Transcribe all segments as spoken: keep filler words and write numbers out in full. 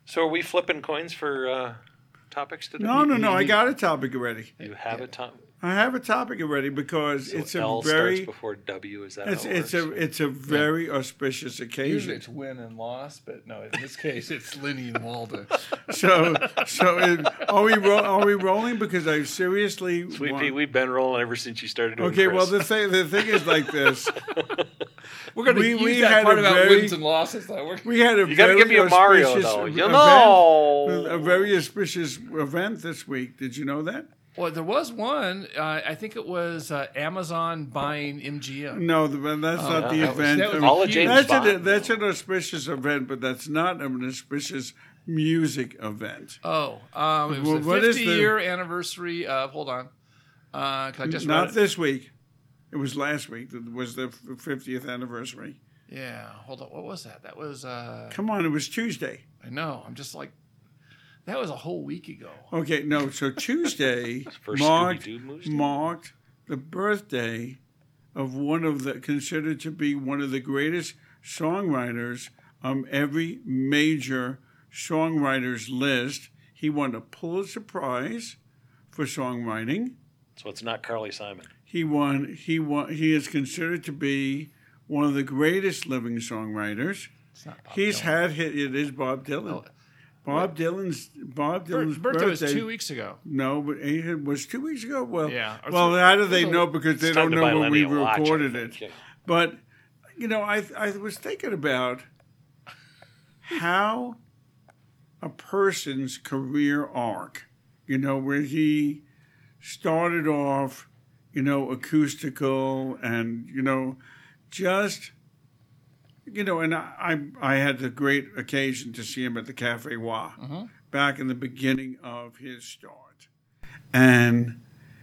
So are we flipping coins for uh, topics today? No, no, no. I got a topic already. You have a topic? I have a topic already because So it's a L very. starts before W. Is that It's how it it's a works? it's a very auspicious Usually occasion. it's win and loss, but no, in this case it's Lenny and Waldo. So so it, are we ro- are we rolling? Because I seriously. Sweet want- Pea, we've been rolling ever since you started doing Okay, well Chris. the thing the thing is like this. We're going to We- use we that had part a about very- wins and losses. Though. We're, We had a You gotta very give me a Mario, auspicious though. You event- know. a very auspicious event this week. Did you know that? well, there was one. Uh, I think it was uh, Amazon buying M G M. No, the, that's not the that was- event. that was I mean, All of James that's, Bond, an, that's though. an auspicious event, but that's not an auspicious music event. Oh, um, it was Well, the what is the- fifty-year anniversary of. Hold on, uh, 'cause I just read Not it. this week. It was last week. That was the fiftieth anniversary. Yeah, hold on. What was that? That was. Uh, Come on, it was Tuesday. I know. I'm just like. That was a whole week ago. Okay, no. So Tuesday First marked Scooby-Doo movie? marked the birthday of one of the considered to be one of the greatest songwriters on every major songwriters list. He won a Pulitzer Prize for songwriting. So it's not Carly Simon. He won. He won. He is considered to be one of the greatest living songwriters. It's not Bob He's Dylan. had hit. It is Bob Dylan. Oh. Bob Dylan's Bob Bir- Dylan's birthday birthday, was two weeks ago. No, but it was two weeks ago. Well, Yeah. Well, how do they It's a- know? Because they It's time don't to know buy when we Lenny a watch, I recorded think. it. But you know, I I was thinking about how a person's career arc. You know, where he started off, you know, acoustical, and you know, just. You know, and I, I I had the great occasion to see him at the Cafe Wa Mhm. back in the beginning of his start. And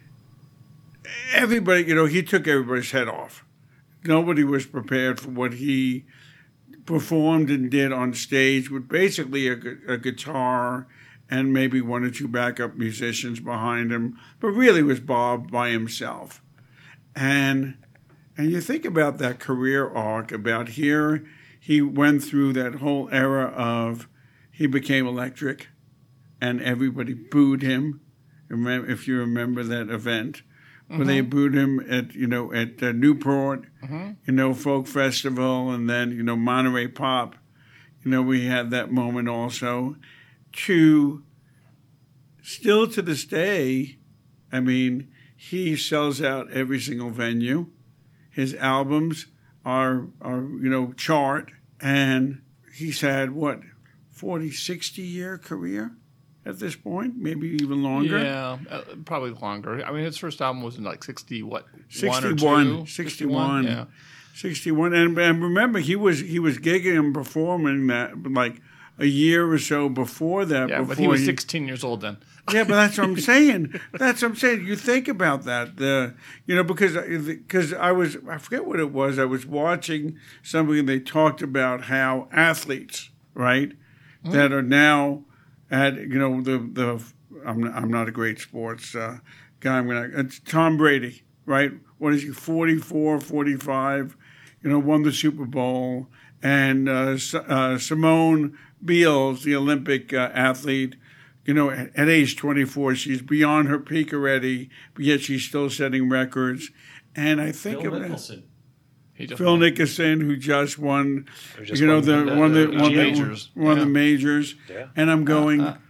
everybody, you know, he took everybody's head off. Nobody was prepared for what he performed and did on stage with basically a, gu- a guitar and maybe one or two backup musicians behind him, but really was Bob by himself. And and you think about that career arc, about here, he went through that whole era of he became electric and everybody booed him. Remember, if you remember that event, where they booed him at, you know, at uh, Newport, Mhm. you know, Folk Festival, and then, you know, Monterey Pop. You know, we had that moment also. To still to this day, I mean, he sells out every single venue. His albums are, are you know, chart. And he's had, what, forty, sixty year career at this point? Maybe even longer? Yeah, uh, probably longer. I mean, his first album was in like sixty, what, one or sixty-one. two? sixty-one. Yeah. sixty-one. And, and remember, he was he was gigging and performing that like a year or so before that. Yeah, before but he was sixteen years old then. Yeah, but that's what I'm saying. That's what I'm saying. You think about that, the you know, because because I was I forget what it was. I was watching something and they talked about how athletes, right, mm-hmm. that are now at you know the the I'm not, I'm not a great sports uh, guy. I'm gonna it's Tom Brady, right? What is he? forty-four, forty-five, You know, won the Super Bowl, and uh, uh, Simone Biles, the Olympic uh, athlete. You know, at, at age twenty-four, she's beyond her peak already, but yet she's still setting records. And I think Phil of Nicholson. He just Phil Nicholson, who just won, Who just you know, won the, the- one of the, the one of the majors. one of the Yeah. majors. Yeah. And I'm going, uh.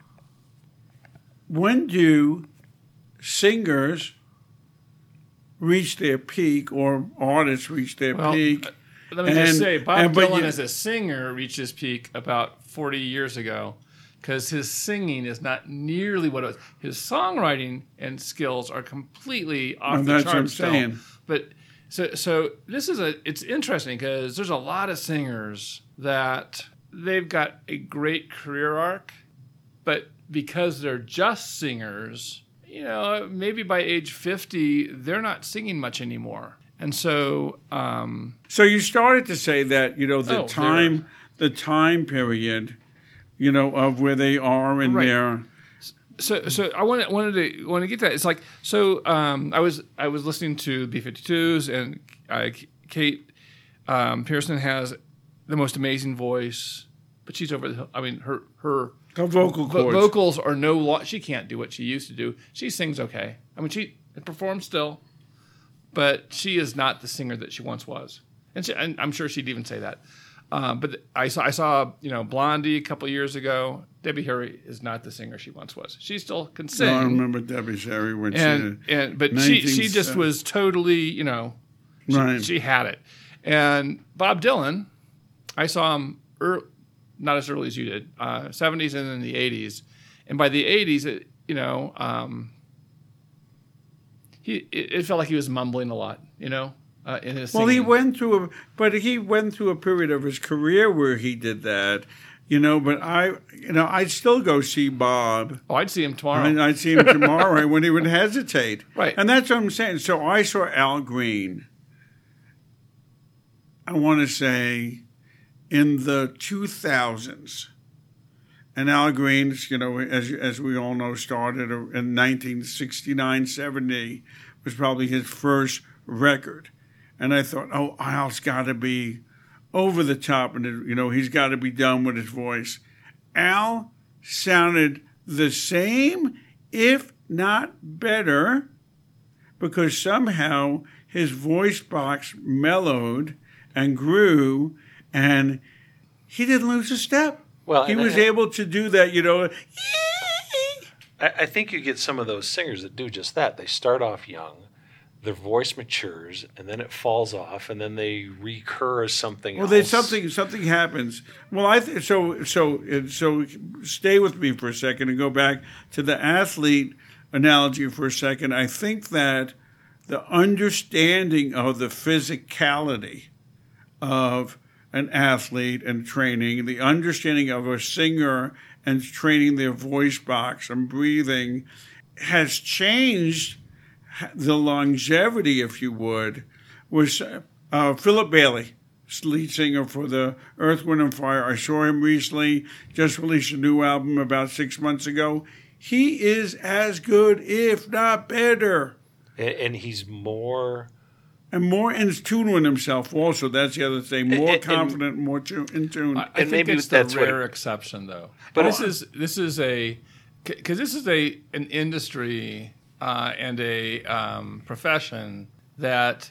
when do singers reach their peak, or artists reach their Well, peak? Let me just And- say, Bob and- but Dylan you- as a singer reached his peak about forty years ago because his singing is not nearly what it was. His songwriting and skills are completely off Well, the that's what I'm charts still. saying. But so so this is a it's interesting because there's a lot of singers that they've got a great career arc, but because they're just singers, you know, maybe by age fifty, they're not singing much anymore. And so um, So you started to say that, you know, the Oh, time, the time period, you know, of where they are in Right. their. So, so I wanted wanted to want to get that. It's like so. Um, I was I was listening to B fifty-twos, and uh, Kate um, Pearson has the most amazing voice but she's over the hill. I mean, her her, Her vocal vo- cords. vocals are no lo- she can't do what she used to do. She sings okay. I mean, she performs still, but she is not the singer that she once was. And, she, and I'm sure she'd even say that. Um, but I saw I saw you know Blondie a couple years ago. Debbie Harry is not the singer she once was. She still can sing. No, I remember Debbie Harry when and she and but she she just nineteen was totally you know she, Right. she had it. And Bob Dylan, I saw him ear not as early as you did, uh, seventies and then the eighties, and by the eighties, it, you know, um, he it, it felt like he was mumbling a lot, you know, uh, in his Well, singing. he went through a, but he went through a period of his career where he did that, you know. But I, you know, I'd still go see Bob. Oh, I'd see him tomorrow. I mean, I'd see him tomorrow when he would hesitate. Right. And that's what I'm saying. So I saw Al Green, I want to say, in the two thousands. And Al Green, you know, as as we all know, started in nineteen sixty-nine, seventy, was probably his first record. And I thought, oh, Al's got to be over the top, and, you know, he's got to be done with his voice. Al sounded the same, if not better, because somehow his voice box mellowed and grew, and he didn't lose a step. Well, he and was I- able to do that, you know. I, I think you get some of those singers that do just that. They start off young, their voice matures, and then it falls off, and then they recur as something Well, else. then something something happens. Well, I th- so so so stay with me for a second and go back to the athlete analogy for a second. I think that the understanding of the physicality of an athlete and training, the understanding of a singer and training their voice box and breathing has changed the longevity, if you would, was uh, Philip Bailey, lead singer for the Earth, Wind and Fire. I saw him recently, just released a new album about six months ago. He is as good, if not better. and, and he's more. And more in tune with himself also. That's the other thing. More And- and- confident, more tu- in tune. I, I And think maybe it's that's the what- rare exception, though. But But this I- is this is a because this is a an industry uh, and a um, profession that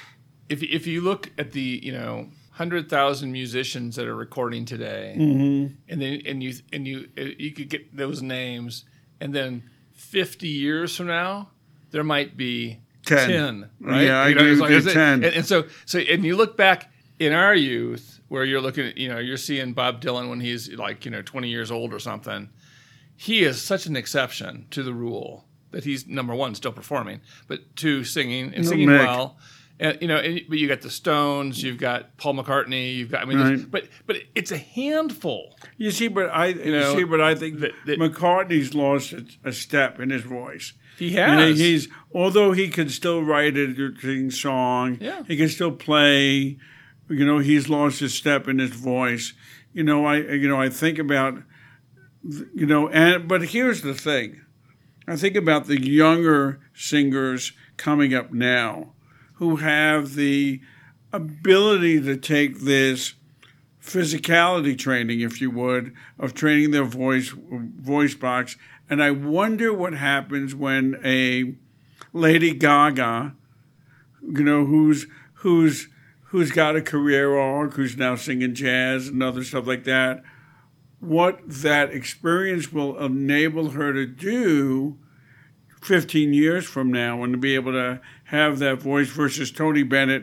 if if you look at the you know hundred thousand musicians that are recording today, Mm-hmm. and then and you and you you could get those names, and then fifty years from now there might be Ten. ten, right? Yeah, I You know, agree it's with like- you, it's- ten. And, and so, so, and you look back in our youth, where you're looking at, you know, you're seeing Bob Dylan when he's like, you know, twenty years old or something. He is such an exception to the rule that he's number one, still performing, but two, singing and No, singing Mick. well. And, you know, and, but you got the Stones, you've got Paul McCartney, you've got, I mean, Right. there's- but but it's a handful. You see, but I you know, see, but I think that- that- McCartney's lost a, a step in his voice. He You know, has. he's although he can still write a interesting song. Yeah. He can still play. You know, he's lost his step in his voice. You know, I you know I think about you know, and but here's the thing. I think about the younger singers coming up now who have the ability to take this physicality training, if you would, of training their voice voice box. And I wonder what happens when a Lady Gaga, you know, who's who's who's got a career arc, who's now singing jazz and other stuff like that, what that experience will enable her to do fifteen years from now and to be able to have that voice versus Tony Bennett.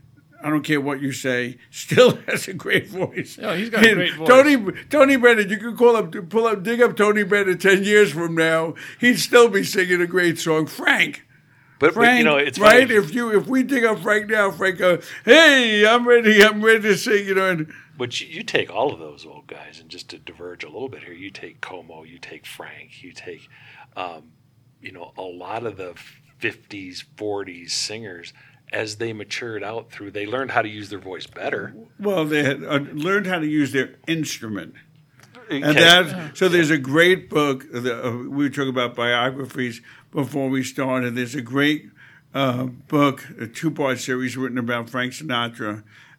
I don't care what you say, still has a great voice. Yeah, he's got a great voice. Tony Tony Bennett, you can call up, pull up, dig up Tony Bennett ten years from now. He'd still be singing a great song. Frank, But, Frank, but you know, it's right. funny. If you if we dig up Frank now, Frank goes, "Hey, I'm ready. I'm ready to sing." You know, and But you, you take all of those old guys, and just to diverge a little bit here, you take Como, you take Frank, you take, um, you know, a lot of the fifties, forties singers. As they matured out through, they learned how to use their voice better. well, they had uh, learned how to use their instrument. And Okay. that, so there's a great book. The, uh, we were talking about biographies before we started. There's a great uh, book, a two-part series written about Frank Sinatra,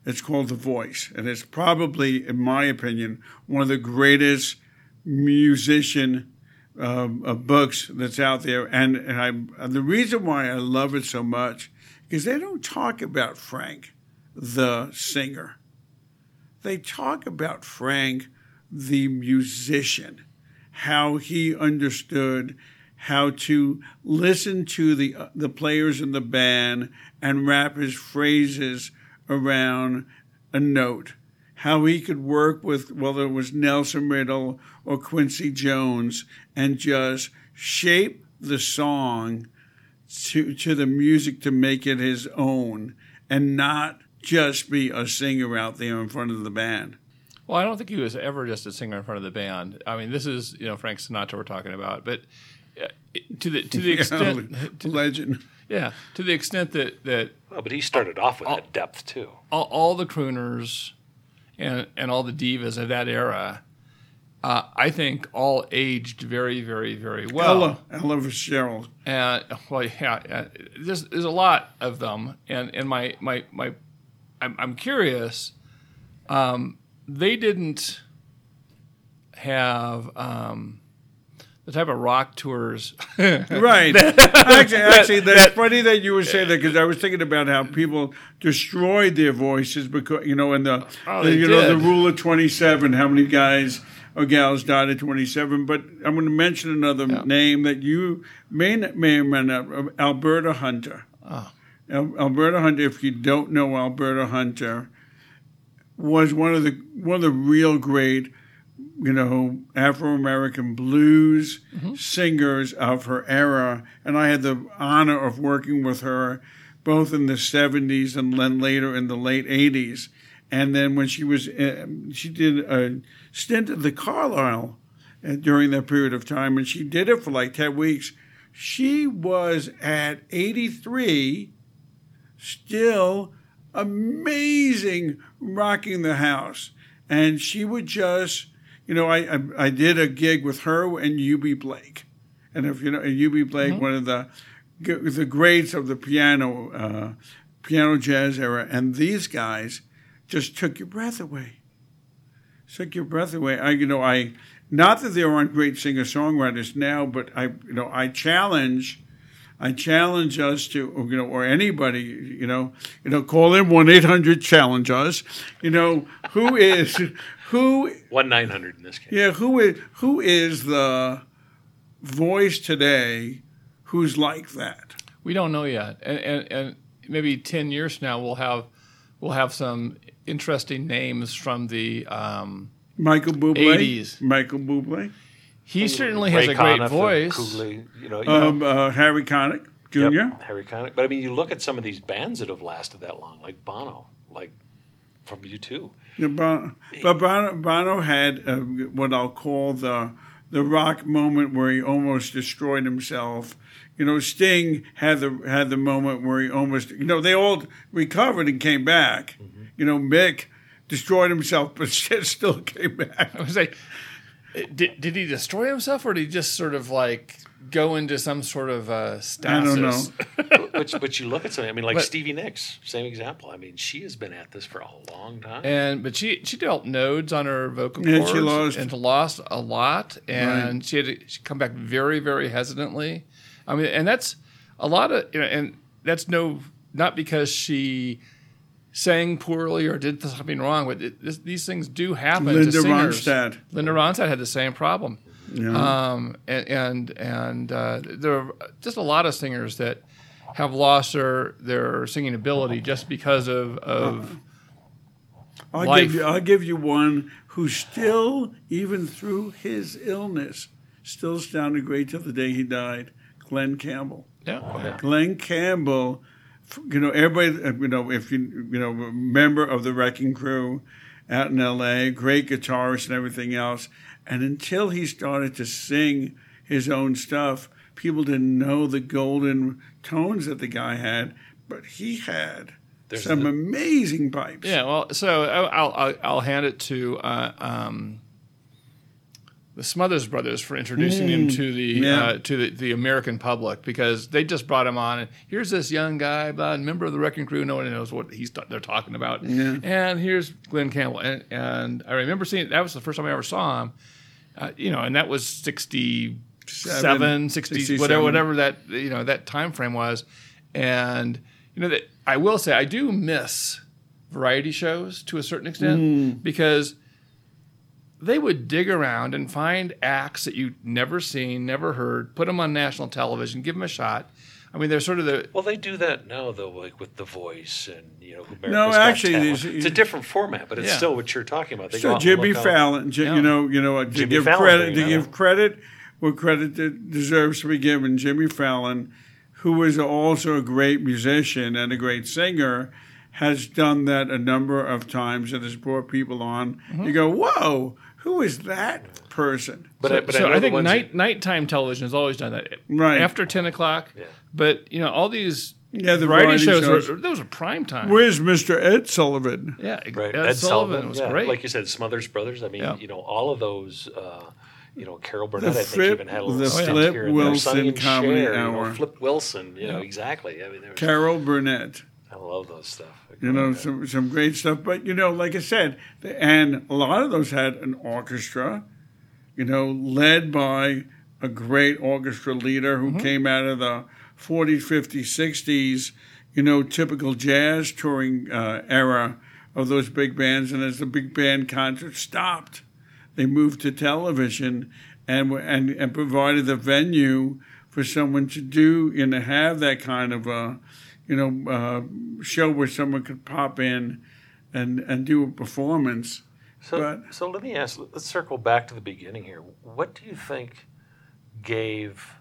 It's called The Voice, and it's probably, in my opinion, one of the greatest musician um, uh, books that's out there. And, and, I, and the reason why I love it so much is they don't talk about Frank, the singer. They talk about Frank, the musician, how he understood how to listen to the uh, the players in the band and wrap his phrases around a note, how he could work with, whether it was Nelson Riddle or Quincy Jones, and just shape the song to to the music to make it his own and not just be a singer out there in front of the band. Well, I don't think he was ever just a singer in front of the band. I mean, this is, you know, Frank Sinatra we're talking about, but to the to the extent yeah, to, legend, yeah, to the extent that that well, but he started off with all, that depth too. All, all the crooners and and all the divas of that era, uh, I think, all aged very, very, very well. Ella, Ella Fitzgerald. And well, yeah, uh, there's there's a lot of them, and and my my my, I'm, I'm curious. Um, they didn't have. Um, The type of rock tours, right? actually, actually, that's that, funny that you would say that, because I was thinking about how people destroyed their voices because, you know, in the, oh, the you did. know the rule of twenty-seven, how many guys or gals died at twenty-seven. But I'm going to mention another yeah. name that you may may remember, Alberta Hunter. Oh. Al- Alberta Hunter. If you don't know Alberta Hunter, was one of the one of the real great, you know, Afro-American blues mm-hmm. singers of her era. And I had the honor of working with her both in the seventies and then later in the late eighties. And then when she was, uh, she did a stint at the Carlisle uh, during that period of time, and she did it for like ten weeks. She was at eighty-three, still amazing, rocking the house. And she would just, you know, I, I I did a gig with her and U B Blake, and if you know U B Blake, mm-hmm. one of the the greats of the piano uh, piano jazz era, and these guys just took your breath away, took your breath away. I you know I not that there aren't great singer songwriters now, but I you know I challenge. I challenge us to, you know, or anybody, you know, you know, call in one eight hundred challenge us. You know, who is who one nine hundred in this case. Yeah, who is who is the voice today who's like that? We don't know yet, and and, and maybe ten years from now we'll have we'll have some interesting names from the um, Michael Bublé. eighties. Michael Bublé. He certainly Ray has a great Conniff, voice. Cooley, you know, you um, know. Uh, Harry Connick Junior Yep, Harry Connick. But I mean, you look at some of these bands that have lasted that long, like Bono, like from U two. Yeah, Bono, but Bono, Bono had uh, what I'll call the the rock moment where he almost destroyed himself. You know, Sting had the had the moment where he almost, you know, they all recovered and came back. Mm-hmm. You know, Mick destroyed himself, but still came back. I was like, did did he destroy himself, or did he just sort of like go into some sort of uh, stasis? I don't know. but, but you look at something. I mean, like but, Stevie Nicks, same example. I mean, she has been at this for a long time. And but she she dealt nodes on her vocal yeah, cords she lost. and lost a lot, and right. she had to she come back very very hesitantly. I mean, and that's a lot of, you know, and that's no not because she sang poorly or did something wrong, but it, this, these things do happen Linda to singers. Ronstadt. Linda Ronstadt had the same problem. Yeah. Um, and and, and uh, there are just a lot of singers that have lost their, their singing ability just because of, of I'll life. give you, I'll give you one who still, even through his illness, still sounded great till the day he died. Glenn Campbell. Yeah. Glenn Campbell. You know, everybody, you know, if you, you know, member of the Wrecking Crew out in L A, great guitarist and everything else. And until he started to sing his own stuff, people didn't know the golden tones that the guy had, but he had There's some the, amazing pipes. Yeah, well, so I'll I'll, I'll hand it to uh, um, the Smothers Brothers for introducing him to the yeah. uh, to the, the American public, because they just brought him on and here's this young guy, blah, member of the Wrecking Crew. No one knows what he's they're talking about. Yeah. And here's Glenn Campbell, and, and I remember seeing that was the first time I ever saw him. Uh, you know, and that was sixty-seven, sixty, whatever, whatever that you know that time frame was, and you know that I will say I do miss variety shows to a certain extent Mm. because they would dig around and find acts that you'd never seen, never heard, put them on national television, give them a shot. I mean, they're sort of the... Well, they do that now, though, like with The Voice and, you know, America's No, Got actually, Talent. there's- It's a different format, but it's Yeah. still what you're talking about. They go So out and Jimmy look out- Fallon, J- Yeah. you know, you know, to Jimmy give Fallon credit, thing, to yeah. give credit where credit de- deserves to be given. Jimmy Fallon, who is also a great musician and a great singer, has done that a number of times and has brought people on. Mm-hmm. You go, whoa, who is that person? But, so I, but so I, know I the think ones night nighttime television has always done that. Right. After ten o'clock. Yeah. But, you know, all these Yeah, the variety, variety shows, shows. Were, those were prime time. Where's Mister Ed Sullivan? yeah, That, right. Ed, Ed, Sullivan, Sullivan was yeah. great. Like you said, Smothers Brothers. I mean, Yeah. you know, all of those, uh, you know, Carol Burnett, The I think, Flip- even had a little the stint Flip here and there. Wilson Sonny and Comedy Cher, you Hour. know, Flip Wilson, you know, exactly. I mean, there was, Carol Burnett. I love those stuff. You know, some some great stuff. But, you know, like I said, and a lot of those had an orchestra, you know, led by a great orchestra leader who Mm-hmm. came out of the forties, fifties, sixties, you know, typical jazz touring uh, era of those big bands. And as the big band concerts stopped, they moved to television and were- and, and provided the venue for someone to do, you know, have that kind of a, you know, uh, show where someone could pop in and, and do a performance. So, But- so let me ask, let's circle back to the beginning here. What do you think gave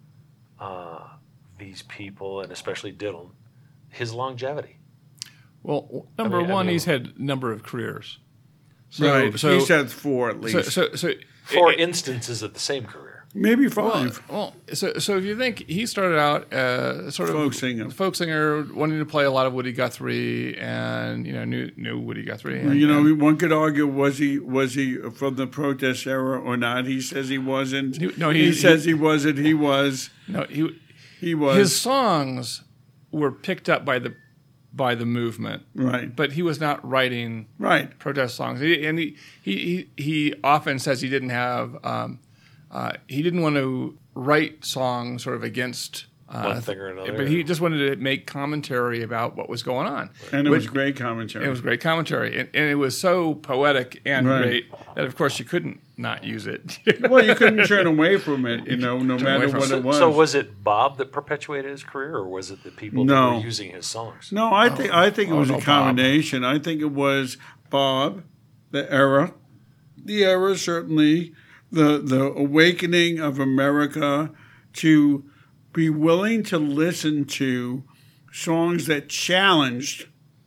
uh, these people, and especially Dylan, his longevity? Well, number I mean- I one, mean- he's had a number of careers. So, right. So, He's had four at so, least. so, so, Four it- instances of the same career. Maybe Well, five. well, so so if you think he started out uh, sort of Folk singer. folk singer, wanting to play a lot of Woody Guthrie, and you know knew knew Woody Guthrie. And, You know, and one could argue was he was he from the protest era or not? He says he wasn't. He- no, he, he- says he wasn't. He was. no, he He was. his songs were picked up by the by the movement, right. but he was not writing Right. protest songs. He, and he, he he he often says he didn't have um, uh, he didn't want to write songs sort of against uh, One thing or another. but he just wanted to make commentary about what was going on. And it Which- was great commentary. It was great commentary, and, and it was so poetic and Right. great that, of course, you couldn't not use it. Well, you couldn't turn away from it, you know, no turn matter away from what it. it was. So was it Bob that perpetuated his career, or was it the people No. that were using his songs? No, I think I think it Oh, was no, a Bob. combination. I think it was Bob, the era, the era certainly, the the awakening of America to be willing to listen to songs that challenged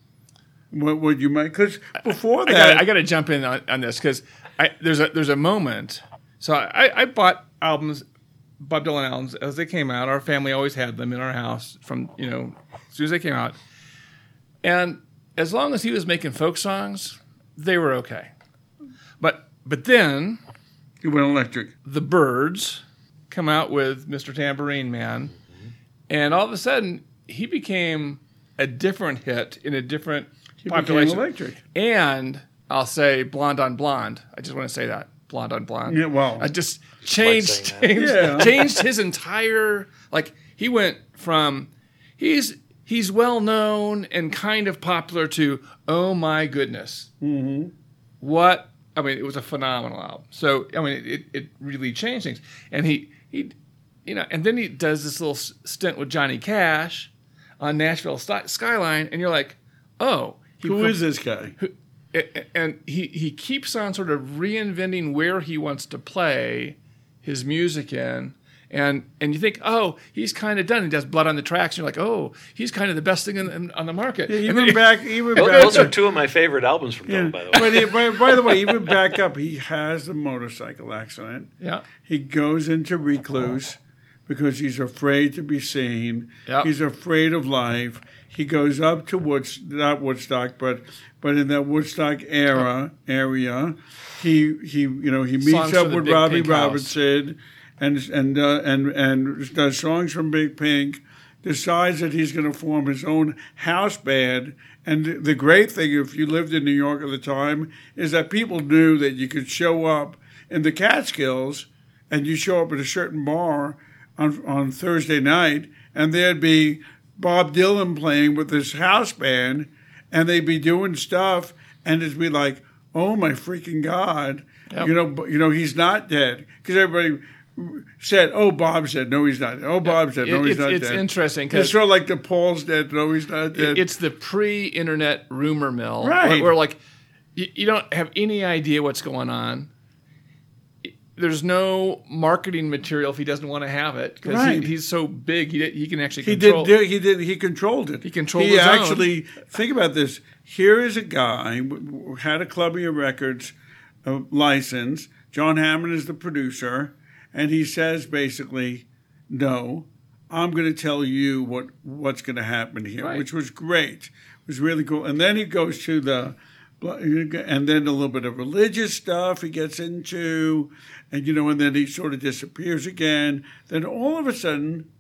what would you might because before I that got I got to jump in on, on this because there's a there's a moment. So I, I bought albums, Bob Dylan albums, as they came out. Our family always had them in our house from you know as soon as they came out, and as long as he was making folk songs, they were okay. But but then he went electric. the Byrds come out with Mister Tambourine Man, and all of a sudden he became a different hit in a different He became population. electric. And I'll say Blonde on Blonde. I just want to say that Blonde on Blonde. Yeah, well, I just changed saying that. changed, Yeah. changed his entire like he went from he's he's well known and kind of popular to oh my goodness. Mm-hmm. What I mean, it was a phenomenal album. So I mean, it, it really changed things. And he he, you know, and then he does this little stint with Johnny Cash on Nashville Sky- Skyline, and you're like, oh, he who is this guy? and he he keeps on sort of reinventing where he wants to play his music in. And and you think, oh, he's kind of done. He does Blood on the Tracks. And you're like, oh, he's kind of the best thing in, in, on the market. Yeah, And even then- back, even Those, back. those are two of my favorite albums from Dylan, Yeah. by the way. But he, by, by the way, even back up, he has a motorcycle accident. yeah. He goes into recluse because he's afraid to be seen. Yep. He's afraid of life. He goes up to Woods, not Woodstock, but but in that Woodstock era area, he he you know he meets Songs up from the with Big Robbie Pink House. Robertson, and and uh, and and does songs from Big Pink. Decides that he's going to form his own house band. And the great thing, if you lived in New York at the time, is that people knew that you could show up in the Catskills, and you show up at a certain bar on on Thursday night, and there'd be Bob Dylan playing with this house band, and they'd be doing stuff, and it'd be like, oh my freaking God, Yep. you know, but, you know, he's not dead, because everybody said, oh, Bob said, no, he's not dead. Oh, Bob said, no, It- he's it's, not it's dead. interesting It's because sort of like the Paul's dead, no, he's not dead. it's the pre-internet rumor mill, Right. Where, where like you, you don't have any idea what's going on. There's no marketing material if he doesn't want to have it because Right. he, he's so big. He he can actually He control. did, he did. He controlled it. He controlled He his own. actually think about this. Here is a guy who had a Columbia Records uh, license. John Hammond is the producer, and he says basically, "No, I'm going to tell you what what's going to happen here," Right. which was great. It was really cool. And then he goes to the, and then a little bit of religious stuff he gets into, and you know, and then he sort of disappears again. Then all of a sudden,